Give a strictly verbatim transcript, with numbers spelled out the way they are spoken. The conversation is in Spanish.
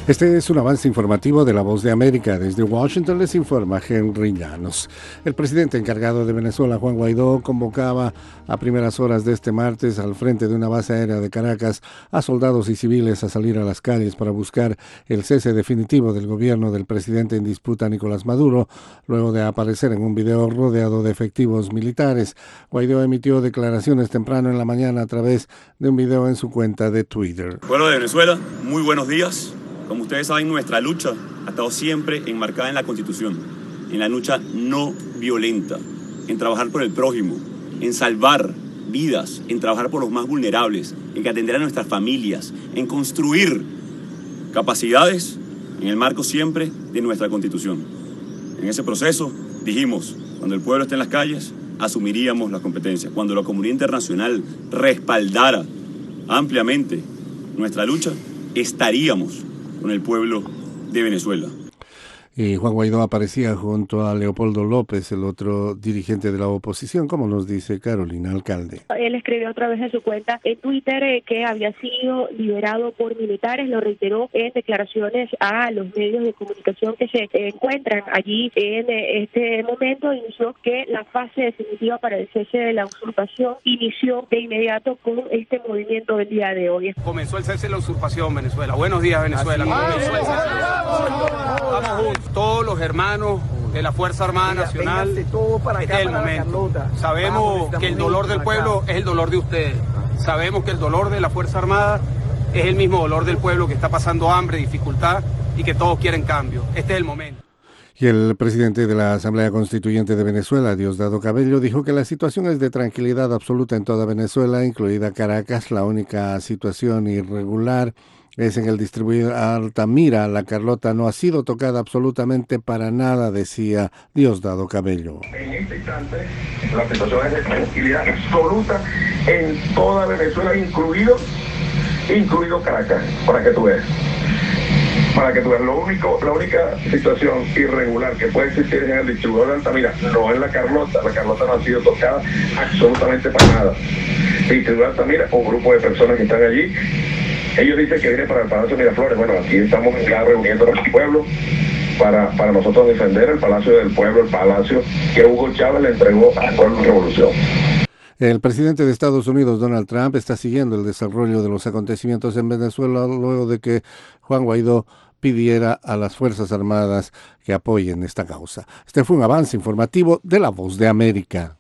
Este es un avance informativo de La Voz de América. Desde Washington les informa Henry Llanos. El presidente encargado de Venezuela, Juan Guaidó, convocaba a primeras horas de este martes al frente de una base aérea de Caracas a soldados y civiles a salir a las calles para buscar el cese definitivo del gobierno del presidente en disputa Nicolás Maduro, luego de aparecer en un video rodeado de efectivos militares. Guaidó emitió declaraciones temprano en la mañana a través de un video en su cuenta de Twitter. Pueblo de Venezuela, muy buenos días. Como ustedes saben, nuestra lucha ha estado siempre enmarcada en la Constitución, en la lucha no violenta, en trabajar por el prójimo, en salvar vidas, en trabajar por los más vulnerables, en atender a nuestras familias, en construir capacidades en el marco siempre de nuestra Constitución. En ese proceso dijimos, cuando el pueblo esté en las calles, asumiríamos las competencias. Cuando la comunidad internacional respaldara ampliamente nuestra lucha, estaríamos con el pueblo de Venezuela. Y Juan Guaidó aparecía junto a Leopoldo López, el otro dirigente de la oposición, como nos dice Carolina Alcalde. Él escribió otra vez en su cuenta en Twitter eh, que había sido liberado por militares, lo reiteró en declaraciones a los medios de comunicación que se eh, encuentran allí en eh, este momento. Inició que la fase definitiva para el cese de la usurpación inició de inmediato con este movimiento del día de hoy. Comenzó el cese de la usurpación, Venezuela. Buenos días, Venezuela. Comenzó el cese. Vamos juntos. Todos los hermanos de la Fuerza Armada Nacional, este es el momento. Sabemos que el dolor del pueblo es el dolor de ustedes. Sabemos que el dolor de la Fuerza Armada es el mismo dolor del pueblo que está pasando hambre, dificultad y que todos quieren cambio. Este es el momento. Y el presidente de la Asamblea Constituyente de Venezuela, Diosdado Cabello, dijo que la situación es de tranquilidad absoluta en toda Venezuela, incluida Caracas. La única situación irregular es en el distribuidor Altamira. La Carlota no ha sido tocada absolutamente para nada, decía Diosdado Cabello. En este instante, la situación es de tranquilidad absoluta en toda Venezuela, incluido, incluido Caracas, para que tú veas. Para que tú veas, lo único, la única situación irregular que puede existir es en el distribuidor de Altamira, no en la Carlota. La Carlota no ha sido tocada absolutamente para nada. El distribuidor de Altamira, un grupo de personas que están allí, ellos dicen que vienen para el Palacio Miraflores. Bueno, aquí estamos ya reuniéndonos con el pueblo para, para nosotros defender el Palacio del Pueblo, el palacio que Hugo Chávez le entregó al pueblo en revolución. El presidente de Estados Unidos, Donald Trump, está siguiendo el desarrollo de los acontecimientos en Venezuela luego de que Juan Guaidó pidiera a las Fuerzas Armadas que apoyen esta causa. Este fue un avance informativo de La Voz de América.